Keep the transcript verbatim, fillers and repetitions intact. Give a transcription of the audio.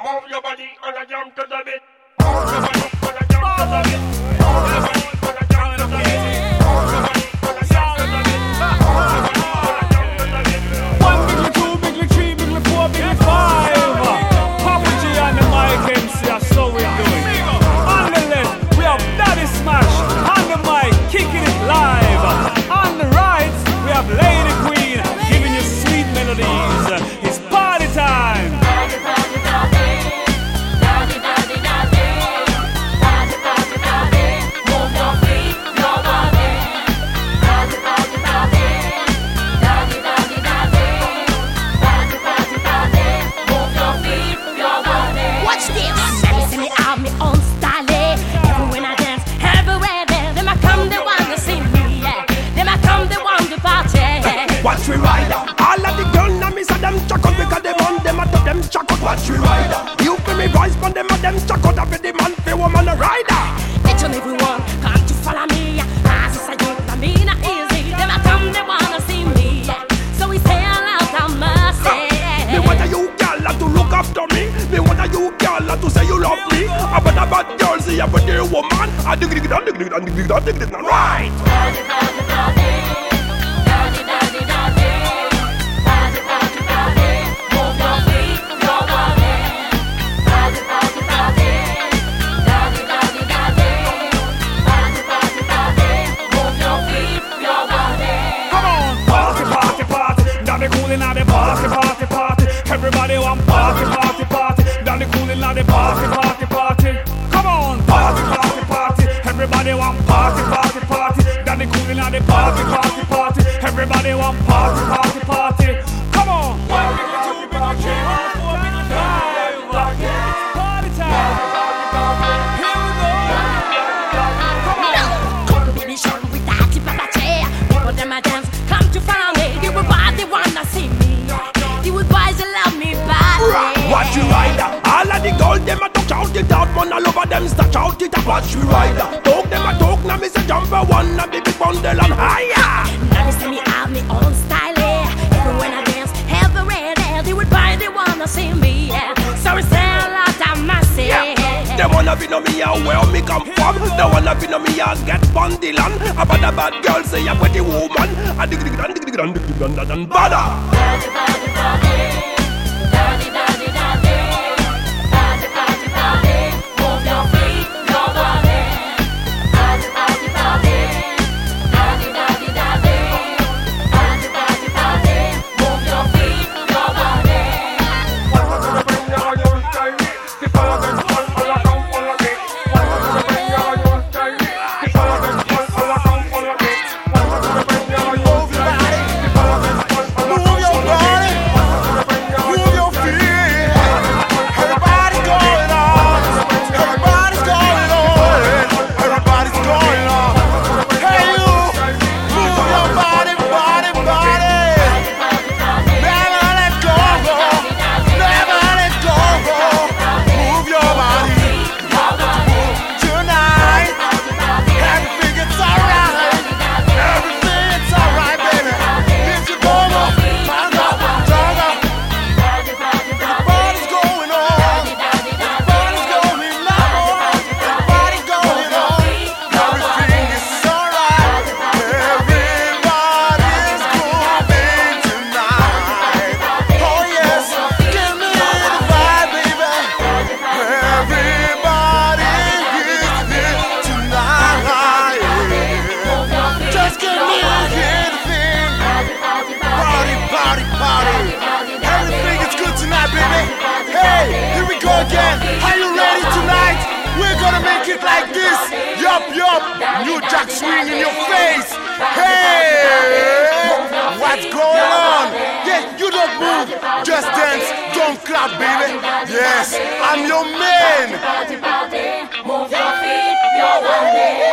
Move your body and I jump to the beat. Move your body and I jump to the beat. Move your body and I jump to the beat. Move your body and I jump to the beat. Move your body and I jump to the beat. One bigly two, bigly three, bigly four, bigly five. Papa G and the Mike M C, that's so we doing. On the left, we have Daddy Smash. On the mic, kicking it live. On the right, we have Lady Queen, giving you sweet melodies. It's party time. Watch we ride, all of the girls now me say them chuck out because them on them at them chuck out. Watch we ride, you feel me voice from them at them chuck out. Every the man fi woman a rider. Each and every one come to follow me. As I say, I mean not easy. Them a come, they wanna see me. So we say out I must say. Me want you girl to look after me. Me want you girl to say you love me. About a bad girl see every day woman. I dig dig dig dig dig dig dig dig dig dig right. Now the party, party, party. Everybody want party, party, party. Down the cooling, now the party, party, party. Come on, party, party, party. Everybody want party, party, party. Down the cooling, now the party, party, party. Everybody want party, party, party. Come on. One, two, three, four, five. Party time. Here we go. Come on. Come to the show with that tip of a chair. People them a dance, come to follow me. They will buy, they wanna see me. They will buy, they love me badly. Watch you ride, all of the gold them a touch out it out. Man all over them stretch out it. Watch you ride, talk them a talk. Now me say jump a one and the big bundle and higher. Now me say me have me own style. Even when I dance, everywhere there, they will buy, they wanna see me. So we say a lot of mercy. They wanna be no me a where me come from. They wanna be no me a get bundle and about a bad girl say a pretty woman. A dig dig dig dig dig dig dig dig dig bada. Daddy, daddy, daddy, daddy, daddy, daddy, daddy, daddy, daddy, move your feet, your body. Daddy, daddy, daddy, daddy, daddy, daddy, daddy, daddy, daddy, move your feet, your body. Like this, yup, yup, New Jack swing in your face. Hey, what's going on? Yeah, you don't move, just dance, don't clap, baby. Yes, I'm your man. Move your feet, your body.